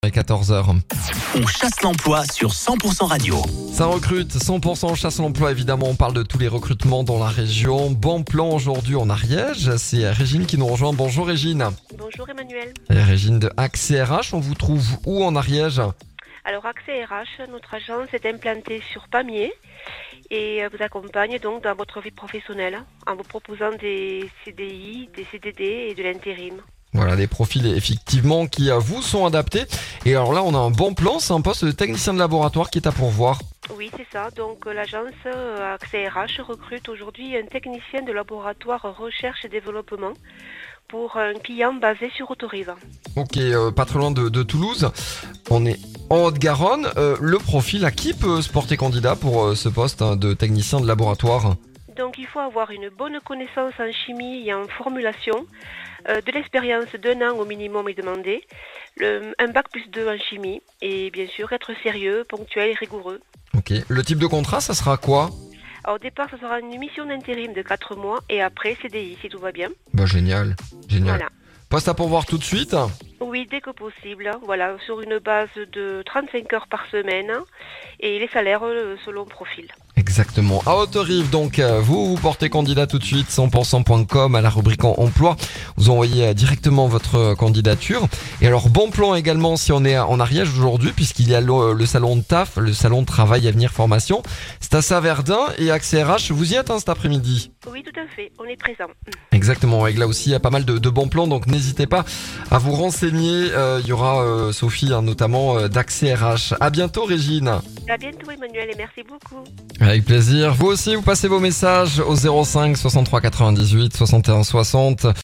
14h. On chasse l'emploi sur 100% radio. Ça recrute, 100% chasse l'emploi évidemment, on parle de tous les recrutements dans la région. Bon plan aujourd'hui en Ariège, c'est Régine qui nous rejoint. Bonjour Régine. Bonjour Emmanuel. Et Régine de Accès RH, on vous trouve où en Ariège ? Alors Accès RH, notre agence est implantée sur Pamiers et vous accompagne donc dans votre vie professionnelle en vous proposant des CDI, des CDD et de l'intérim. Voilà, des profils effectivement qui vous sont adaptés. Et alors là, on a un bon plan, c'est un poste de technicien de laboratoire qui est à pourvoir. Oui, c'est ça. Donc l'agence Accès RH recrute aujourd'hui un technicien de laboratoire recherche et développement pour un client basé sur Autorive. Ok, pas très loin de Toulouse. On est en Haute-Garonne. Le profil, à qui peut se porter candidat pour ce poste de technicien de laboratoire ? Donc il faut avoir une bonne connaissance en chimie et en formulation, de l'expérience d'1 an au minimum est demandé, un bac plus 2 en chimie et bien sûr être sérieux, ponctuel et rigoureux. Ok, le type de contrat, ça sera quoi ? Alors, au départ, ça sera une mission d'intérim de 4 mois et après CDI si tout va bien. Bah génial. Voilà. Poste à pourvoir tout de suite ? Oui, dès que possible. Voilà, sur une base de 35 heures par semaine et les salaires selon profil. Exactement. À Haute-Rive, donc, vous portez candidat tout de suite, 100%.com à la rubrique emploi. Vous envoyez directement votre candidature. Et alors, bon plan également si on est en Ariège aujourd'hui, puisqu'il y a le salon de TAF, le salon de travail à venir formation. C'est à Saint-Verdun et Accès RH, vous y êtes cet après-midi ? Oui, tout à fait, on est présent. Exactement, et là aussi il y a pas mal de bons plans, donc n'hésitez pas à vous renseigner. Il y aura Sophie notamment d'Accès RH. À bientôt Régine. À bientôt Emmanuel et merci beaucoup. Avec plaisir. Vous aussi, vous passez vos messages au 05 63 98 61 60.